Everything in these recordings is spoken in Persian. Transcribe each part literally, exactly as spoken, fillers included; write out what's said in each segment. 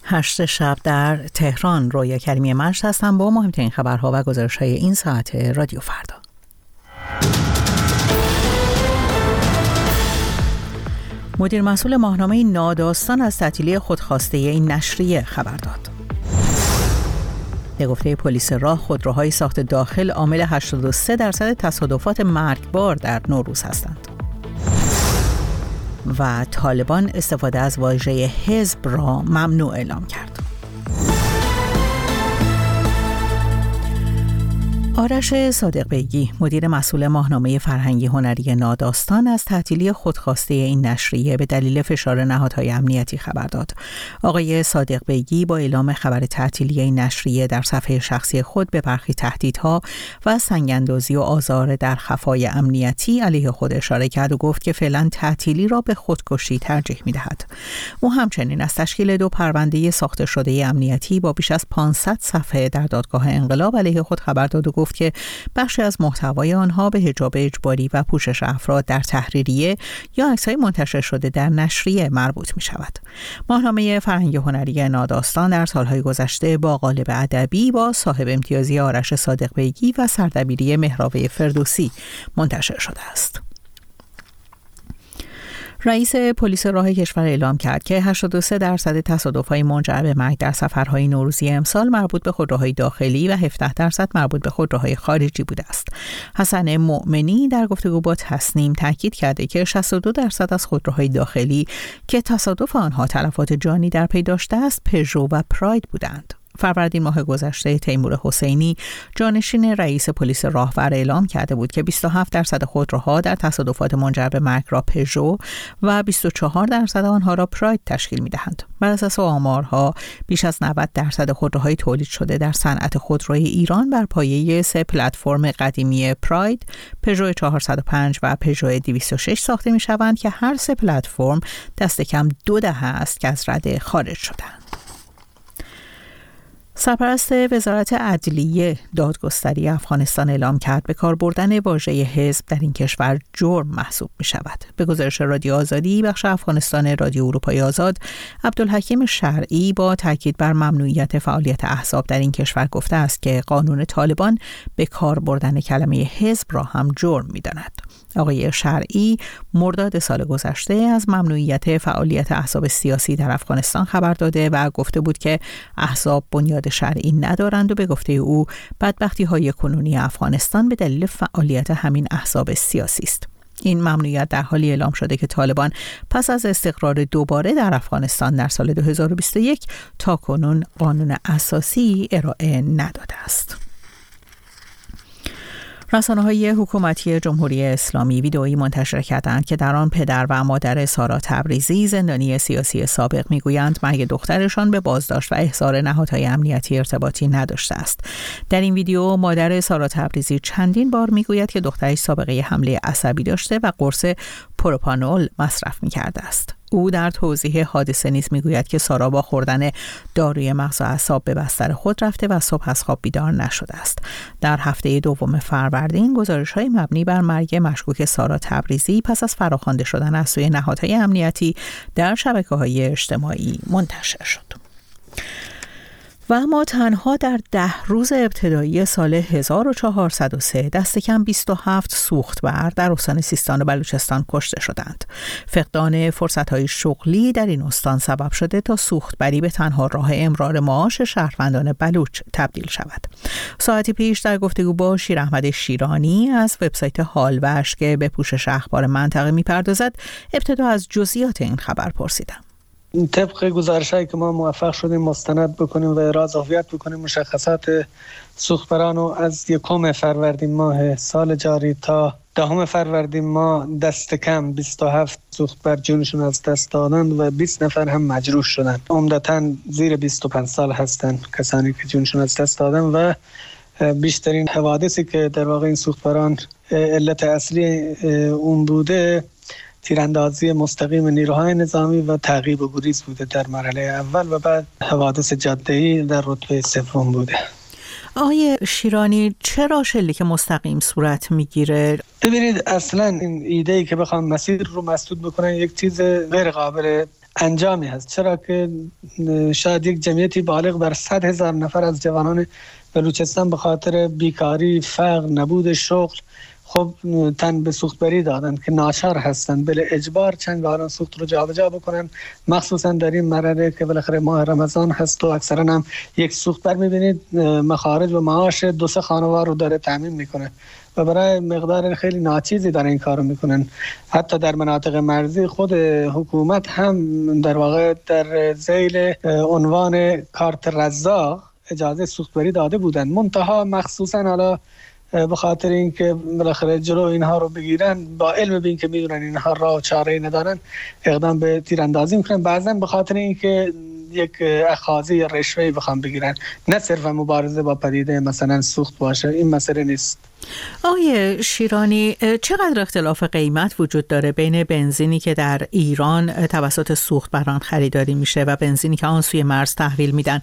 هشت شب در تهران. رویا کریمی مشت هستم با مهمترین خبرها و گزارش‌های این ساعت رادیو فردا. مدیر مسئول ماهنامه ناداستان از تعطیلی خودخواسته این نشریه خبر داد. به گفته پلیس راه، خودروهای ساخت داخل عامل هشتاد و سه درصد تصادفات مرگبار در نوروز هستند. و طالبان استفاده از واژه حزب را ممنوع اعلام کرد. آرش صادق بیگی، مدیر مسئول ماهنامه فرهنگی هنری ناداستان، از تعطیلی خودخواسته این نشریه به دلیل فشار نهادهای امنیتی خبر داد. آقای صادق بیگی با اعلام خبر تعطیلی این نشریه در صفحه شخصی خود به برخی تهدیدها و سنگ‌اندازی و آزار در خفای امنیتی علیه خود اشاره کرد و گفت که فعلا تعطیلی را به خودکشی ترجیح می‌دهد. او همچنین از تشکیل دو پرونده ساخته شده امنیتی با بیش از پانصد صفحه در دادگاه انقلاب علیه خود خبر داد و گفت که بخشی از محتوای آنها به حجاب اجباری و پوشش افراد در تحریریه یا عکس‌های منتشر شده در نشریه مربوط می شود. ماهنامه فرهنگی هنری ناداستان در سالهای گذشته با قالب ادبی با صاحب امتیازی آرش صادق بیگی و سردبیری مهراب فردوسی منتشر شده است. رئیس پلیس راه کشور اعلام کرد که هشتاد و سه درصد تصادف‌های منجر به مرگ در سفرهای نوروزی امسال مربوط به خودروهای داخلی و هفده درصد مربوط به خودروهای خارجی بوده است. حسن مؤمنی در گفتگو با تصنیم تاکید کرده که شصت و دو درصد از خودروهای داخلی که تصادف آنها تلفات جانی در پی داشته است، پژو و پراید بودند. فروردین ماه گذشته تیمور حسینی، جانشین رئیس پلیس راهور، اعلام کرده بود که بیست و هفت درصد خودروها در تصادفات منجر به مرگ را پژو و بیست و چهار درصد آنها را پراید تشکیل می‌دهند. بر اساس آمارها، بیش از نود درصد خودروهای تولید شده در صنعت خودروی ایران بر پایه سه پلتفرم قدیمی پراید، پژو چهارصد و پنج و پژو دویست و شش ساخته می‌شوند که هر سه پلتفرم دست کم دو دهه است که از رده خارج شدند. سرپرست وزارت عدلیه دادگستری افغانستان اعلام کرد به کار بردن واژه حزب در این کشور جرم محسوب می شود. به گزارش رادیو آزادی، بخش افغانستان رادیو اروپای آزاد، عبدالحکیم شرعی با تاکید بر ممنوعیت فعالیت احزاب در این کشور گفته است که قانون طالبان به کار بردن کلمه حزب را هم جرم می داند. آقای شرعی مرداد سال گذشته از ممنوعیت فعالیت احزاب سیاسی در افغانستان خبر داده و گفته بود که احزاب بنیاد شرعی ندارند و به گفته او بدبختی های کنونی افغانستان به دلیل فعالیت همین احزاب سیاسی است. این ممنوعیت در حالی اعلام شده که طالبان پس از استقرار دوباره در افغانستان در سال دو هزار و بیست و یک تا کنون قانون اساسی ارائه نداده است. رسانه‌های حکومتی جمهوری اسلامی ویدئویی منتشر کردند که در آن پدر و مادر سارا تبریزی، زندانی سیاسی سابق، میگویند مرگ دخترشان به بازداشت و احضار نهادهای امنیتی ارتباطی نداشته است. در این ویدئو مادر سارا تبریزی چندین بار میگوید که دخترش سابقه حمله عصبی داشته و قرص پروپانول مصرف می‌کرده است. او در توضیح حادثه نیز میگوید که سارا با خوردن داروی مغز و اعصاب به بستر خود رفته و صبح از خواب بیدار نشده است. در هفته دوم فروردین گزارش‌های مبنی بر مرگ مشکوک سارا تبریزی پس از فراخوانده شدن از سوی نهادهای امنیتی در شبکه‌های اجتماعی منتشر شد. و اما تنها در ده روز ابتدایی سال هزار و چهارصد و سه دست کم بیست و هفت سوختبر در استان سیستان و بلوچستان کشته شدند. فقدان فرصت‌های شغلی در این استان سبب شده تا سوختبری به تنها راه امرار معاش شهروندان بلوچ تبدیل شود. ساعتی پیش در گفتگو با شیر احمد شیرانی از وبسایت حالوش که به پوشش اخبار منطقه می‌پردازد، ابتدا از جزئیات این خبر پرسیدم. طبق گزارش‌هایی که ما موفق شدیم مستند بکنیم و اراز هویت بکنیم مشخصات سوختبران رو از یکم فروردین ماه سال جاری تا دهم فروردین ما دست کم بیست و هفت سوختبر جونشون از دست دادند و بیست نفر هم مجروح شدند. عمدتاً زیر بیست و پنج سال هستند کسانی که جونشون از دست دادن و بیشترین حوادثی که در واقع این سوختبران علت اصلی اون بوده تیراندازی مستقیم نیروهای نظامی و تعقیب و گریز بوده در مرحله اول و بعد حوادث جاده‌ای در رتبه سوم بوده. آقای شیرانی، چرا شلیک مستقیم صورت میگیره؟ ببینید اصلا این ایده‌ای که بخوام مسیر رو مسدود بکنن یک چیز غیر قابل انجامی هست، چرا که شاید یک جمعیتی بالغ بر صد هزار نفر از جوانان بلوچستان به خاطر بیکاری، فقر، نبود شغل خب تن به سوختبری دادن که ناچار هستند بله اجبار چنگاران سوخت رو جابجا بکنن، مخصوصا در این مرحله که بالاخره ماه رمضان هست و اکثرا هم یک سوختبر میبینید مخارج و معاش دو سه خانوار رو داره تامین میکنه و برای مقدار خیلی ناچیزی داره این کارو میکنن. حتی در مناطق مرزی خود حکومت هم در واقع در ذیل عنوان کارت رزاق اجازه سوختبری داده بودن، منتها مخصوصا حالا به خاطر اینکه بالاخره جلو اینها رو بگیرن، با علم به اینکه میدونن اینها راه و چاره‌ای ندارن، اقدام به تیراندازی میکنن، بعضا به خاطر اینکه یک اخاذی یا رشوه‌ای بخوام بگیرن، نه صرفا مبارزه با پدیده مثلا سوخت باشه، این مسئله نیست. آقای شیرانی، چقدر اختلاف قیمت وجود داره بین بنزینی که در ایران توسط سوختبران خریداری میشه و بنزینی که آن سوی مرز تحویل میدن؟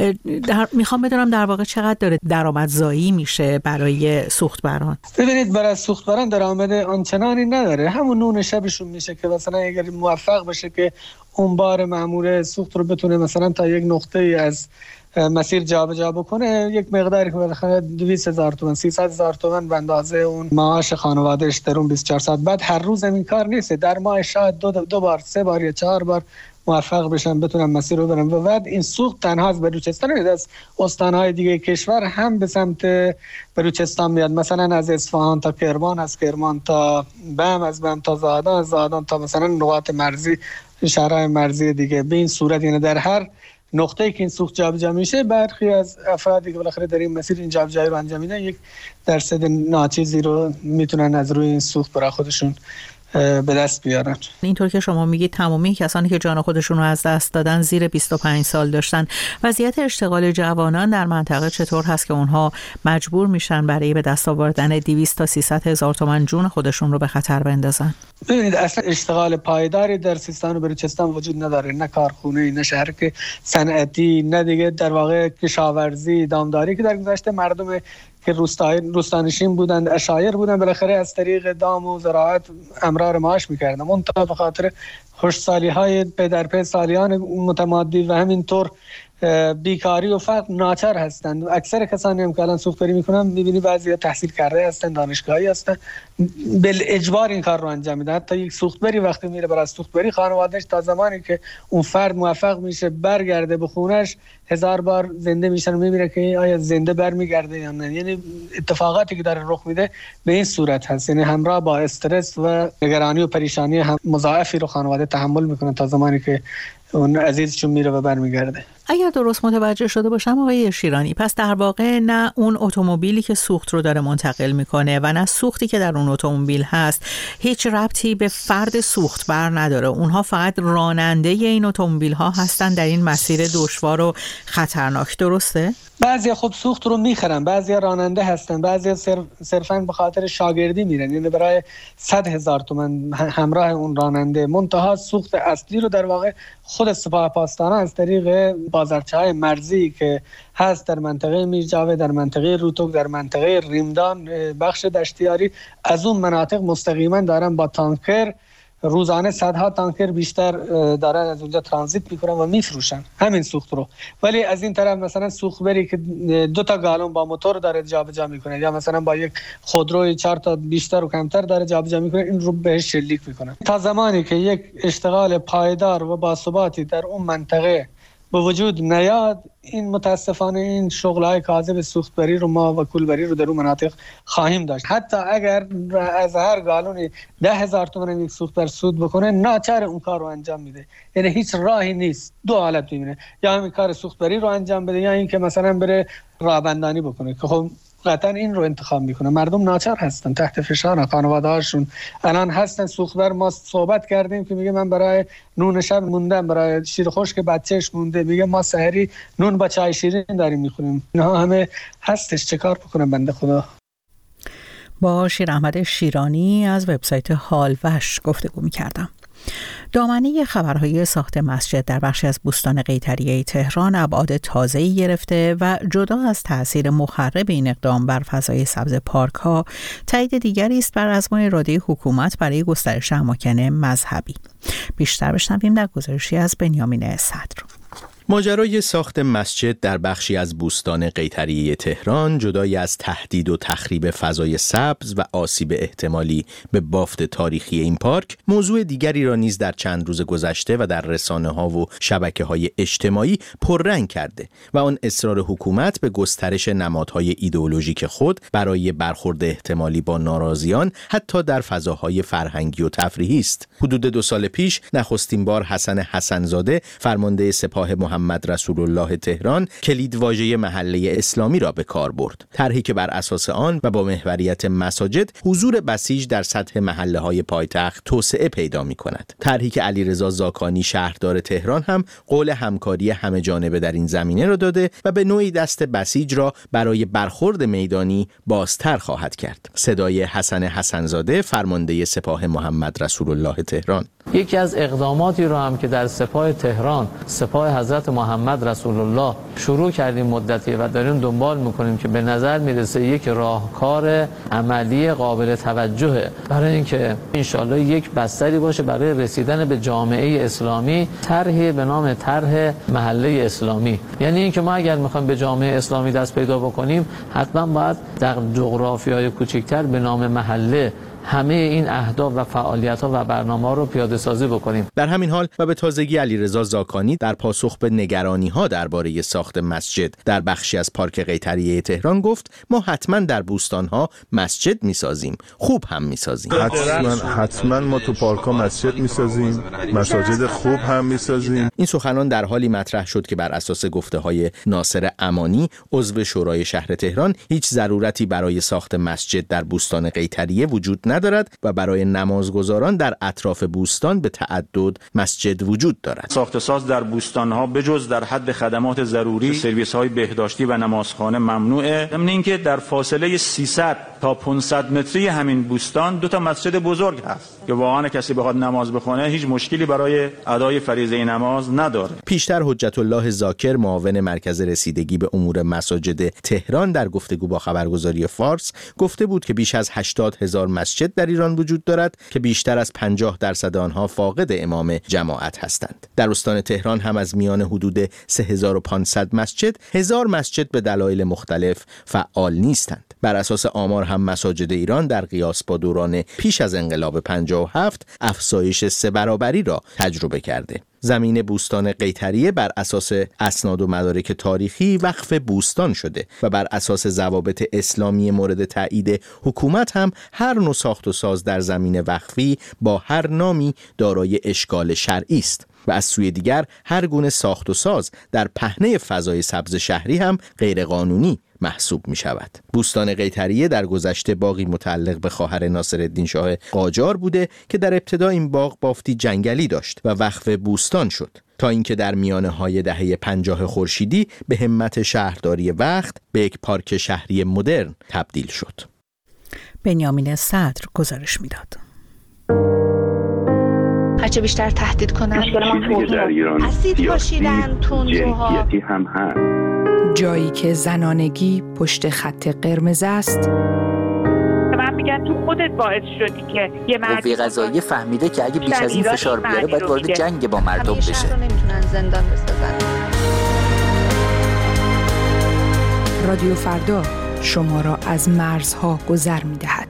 در میخوام بدونم در واقع چقدر داره درآمدزایی میشه برای سوختبران؟ ببینید برای سوختبران درآمد آنچنانی نداره، همون نون شبشون میشه که مثلا اگر موفق بشه که اون بار مأمور سوخت رو بتونه مثلا تا یک نقطه ای از مسیر جابجا بکنه، یک مقداری که بالاخره دویست هزار تومان سیصد هزار تومان به اندازه اون معاش خانواده‌اش در اون بیست و چهار ساعت. بعد هر روز این کار نیست، در ماه شاید دو, دو بار سه بار یا چهار بار موفق بشن بتونن مسیر رو برن. و بعد این سوخت تنها از بلوچستان نیست، از استان‌های دیگه کشور هم به سمت بلوچستان میاد، مثلا از اصفهان تا کرمان، از کرمان تا بم، از بم تا زادان، از زادان تا مثلا نقاط مرزی، شهرهای مرزی دیگه. به این صورت یعنی در هر نقطه‌ای که این سوخت جابجا میشه، برخی از افرادی که بالاخره در این مسیر این جابجایی رو انجام میدن یک درصد ناچیزی رو میتونن از روی این سوخت برای خودشون به دست بیارن. اینطور که شما میگید تمامی کسانی که جان خودشون رو از دست دادن زیر بیست و پنج سال داشتن. وضعیت اشتغال جوانان در منطقه چطور هست که اونها مجبور میشن برای به دست آوردن دویست تا سیصد هزار تومان جون خودشون رو به خطر بندازن؟ ببینید اصلا اشتغال پایداری در سیستان و بلوچستان وجود نداره، نه کارخونه، نه شهر که صنعتی، نه دیگه در واقع کشاورزی، دامداری که در گذشته مردم که روستانشین بودند، اشایر بودند، بالاخره از طریق دام و زراعت امرار معاش میکردن. منتها به خاطر خوشسالی های پدر پی سالیان متمادی و همینطور بیکاری و فقر ناچار هستند. اکثر کسانی هم که الان سوختبری میکنن میبینی بعضی تحصیل کرده هستند، دانشگاهی هستند، بل اجبار این کار رو انجام میدن. حتی یک سوختبری وقتی میره برای سوختبری، خانواده‌اش تا زمانی که اون فرد موفق میشه برگرده به خونش، هزار بار زنده میشن و میبینه که آیا زنده برمیگرده یا نه. یعنی اتفاقاتی که داره رخ میده به این صورت هست، یعنی همراه با استرس و نگرانی و پریشانی هم مضاعفی رو خانواده تحمل میکنه تا زمانی که اون عزیزشون میره و برمیگرده. اگر درست متوجه شده باشم آقای شیرانی، پس در واقع نه اون اتومبیلی که سوخت رو داره منتقل میکنه و نه سوختی که در اون اتومبیل هست هیچ ربطی به فرد سوختبر نداره، اونها فقط راننده این اتومبیل ها هستن در این مسیر دشوار و خطرناک، درسته؟ بعضی خب سوخت رو میخرن، بعضی راننده هستن، بعضی صرف صرفاً به خاطر شاگردی میرن، یعنی برای صد هزار تومان همراه اون راننده. منتها سوخت اصلی رو در واقع خود سپاه پاسداران از طریق بازارچه‌های مرزی که هست در منطقه میرجاوه، در منطقه روتوک، در منطقه ریمدان، بخش دشتیاری، از اون مناطق مستقیما دارن با تانکر، روزانه صدها تانکر بیشتر دارن از اونجا ترانزیت میکنن و میفروشن همین سوخت رو. ولی از این طرف مثلا سوختبری که دو تا گالون با موتور داره جابجا میکنه یا مثلا با یک خودروی چهار تا بیشتر و کمتر داره جابجا میکنه، این رو بهش شلیک میکنن. تا زمانی که یک اشتغال پایدار و باثباتی در اون منطقه به وجود نیاد، این متاسفانه این شغل‌های کاذب سوختبری رو ما و کولبری رو در اون مناطق خواهیم داشت. حتی اگر از هر گالونی ده هزار تومان یک سوختبر سود بکنه، ناچار اون کار رو انجام میده. یعنی هیچ راهی نیست، دو حالت میبینه، یا همین کار سوختبری رو انجام بده یا اینکه مثلا بره راهبندانی بکنه که خب قطعا این رو انتخاب میکنه. مردم ناچار هستن، تحت فشار، خانواده هاشون الان هستن. سوختبر ما صحبت کردیم که میگه من برای نون شب موندم، برای شیر خشک بچهش مونده، میگه ما سحری نون با چای شیرین داریم میخوریم. اینها همه هستش، چه کار بکنم بنده خدا. با شیر احمد شیرانی از وبسایت حالوش گفتگو میکردم. دامنه خبرهای ساخت مسجد در بخشی از بوستان قیطریه تهران ابعاد تازه‌ای گرفته و جدا از تأثیر مخرب این اقدام بر فضای سبز پارک‌ها، تایید دیگری است بر عزم اراده حکومت برای گسترش اماکن مذهبی. بیشتر بشنویم در گزارشی از بنیامین صدر. ماجرای ساخت مسجد در بخشی از بوستان قیطریه تهران جدای از تهدید و تخریب فضای سبز و آسیب احتمالی به بافت تاریخی این پارک، موضوع دیگری را نیز در چند روز گذشته و در رسانه‌ها و شبکه‌های اجتماعی پررنگ کرده و آن اصرار حکومت به گسترش نمادهای ایدئولوژیک خود برای برخورد احتمالی با ناراضیان حتی در فضاهای فرهنگی و تفریحی است. حدود دو سال پیش نخستین بار حسن حسن‌زاده فرمانده سپاه محمد رسول الله تهران کلیدواژه محله اسلامی را به کار برد. طرحی که بر اساس آن و با محوریت مساجد حضور بسیج در سطح محله‌های پایتخت توسعه پیدا می‌کند. طرحی که علیرضا زاکانی شهردار تهران هم قول همکاری همه جانبه در این زمینه را داده و به نوعی دست بسیج را برای برخورد میدانی بازتر خواهد کرد. صدای حسن حسن‌زاده فرمانده سپاه محمد رسول الله تهران. یکی از اقداماتی رو هم که در سپاه تهران، سپاه حضرت محمد رسول الله شروع کردیم مدتی و داریم دنبال میکنیم که به نظر میرسه یک راهکار عملی قابل توجهه برای اینکه انشالله یک بستری باشه برای رسیدن به جامعه اسلامی، طرحی به نام طرح محله اسلامی. یعنی اینکه ما اگر میخوایم به جامعه اسلامی دست پیدا بکنیم حتما باید در جغرافیای کوچکتر به نام محله همه این اهداف و فعالیت‌ها و برنامه‌ها رو پیاده سازی بکنیم. در همین حال و به تازگی علیرضا زاکانی در پاسخ به نگرانی‌ها درباره ساخت مسجد در بخشی از پارک قیطریه تهران گفت ما حتما در بوستان‌ها مسجد می‌سازیم، خوب هم می‌سازیم. حتما حتما ما تو پارک‌ها مسجد می‌سازیم، مساجد خوب هم می‌سازیم. این سخنان در حالی مطرح شد که بر اساس گفته‌های ناصر امانی عضو شورای شهر تهران هیچ ضرورتی برای ساخت مسجد در بوستان قیطریه وجود ندارد و برای نمازگزاران در اطراف بوستان به تعدد مسجد وجود دارد. ساخت ساز در بوستان‌ها بجز در حد خدمات ضروری، سرویس‌های بهداشتی و نمازخانه ممنوعه. ضمن اینکه در فاصله سیصد تا پانصد متری همین بوستان دو تا مسجد بزرگ هست که واقعا کسی بخواد نماز بخونه هیچ مشکلی برای ادای فریضه نماز نداره. پیشتر حجت الله ذاکر معاون مرکز رسیدگی به امور مساجد تهران در گفتگو با خبرگزاری فارس گفته بود که بیش از هشتاد هزار مسجد در ایران وجود دارد که بیشتر از پنجاه درصد آنها فاقد امام جماعت هستند. در استان تهران هم از میان حدود سه هزار و پانصد مسجد، هزار مسجد به دلایل مختلف فعال نیستند. بر اساس آمار هم مساجد ایران در قیاس با دوران پیش از انقلاب پنجاه و هفت افزایش سه برابری را تجربه کرده. زمین بوستان قیطریه بر اساس اسناد و مدارک تاریخی وقف بوستان شده و بر اساس ضوابط اسلامی مورد تایید حکومت هم هر نوع ساخت و ساز در زمین وقفی با هر نامی دارای اشکال شرعی است و از سوی دیگر هر گونه ساخت و ساز در پهنه فضای سبز شهری هم غیر قانونی محسوب می شود. بوستان قیطریه در گذشته باغی متعلق به خواهر ناصرالدین شاه قاجار بوده که در ابتدا این باغ بافتی جنگلی داشت و وقف بوستان شد تا اینکه در میانه های دهه پنجاه خورشیدی به همت شهرداری وقت به یک پارک شهری مدرن تبدیل شد. بنیامین صدر گزارش میداد. هرچه بیشتر تهدید کنن اسید پاشیدن تندروها هم هست. جایی که زنانگی پشت خط قرمز است. من میگن تو خودت باعث شدی که یه مرد قوه قضاییه فهمیده که اگه بیش از این فشار بیاره باید وارد جنگ با مردم بشه. شهر رو نمیتونن زندان بسازن. رادیو فردا شما را از مرزها گذر میدهد.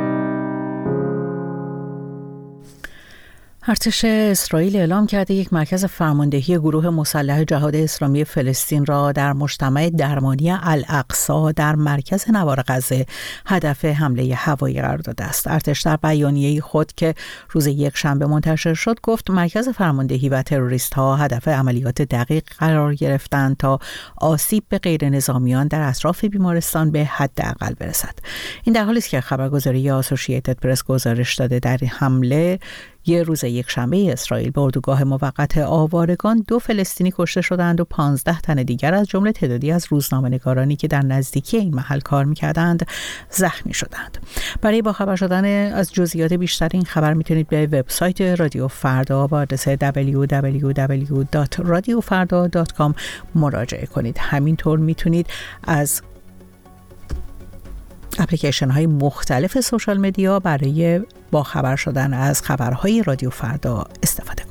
ارتش اسرائیل اعلام کرده یک مرکز فرماندهی گروه مسلح جهاد اسلامی فلسطین را در مجتمع درمانی الاقصی در مرکز نوار غزه هدف حمله هوایی قرار داده است. ارتش در بیانیه خود که روز یک شنبه منتشر شد گفت مرکز فرماندهی و تروریست‌ها هدف عملیات دقیق قرار گرفتند تا آسیب به غیر نظامیان در اطراف بیمارستان به حداقل برسد. این در حالی است که خبرگزاری آسوشییتد پرس گزارش داده در حمله یه روز یک شنبه اسرائیل به اردوگاه موقت آوارگان دو فلسطینی کشته شدند و پانزده تن دیگر از جمله تعدادی از روزنامه‌نگارانی که در نزدیکی این محل کار می‌کردند زخمی شدند. برای باخبر شدن از جزئیات بیشتر این خبر میتونید به وبسایت رادیو فردا با آدرس دبلیو دبلیو دبلیو دات رادیو فردا دات کام مراجعه کنید. همینطور میتونید از اپلیکیشن های مختلف سوشال مدیا برای با خبر شدن از خبرهای رادیو فردا استفاده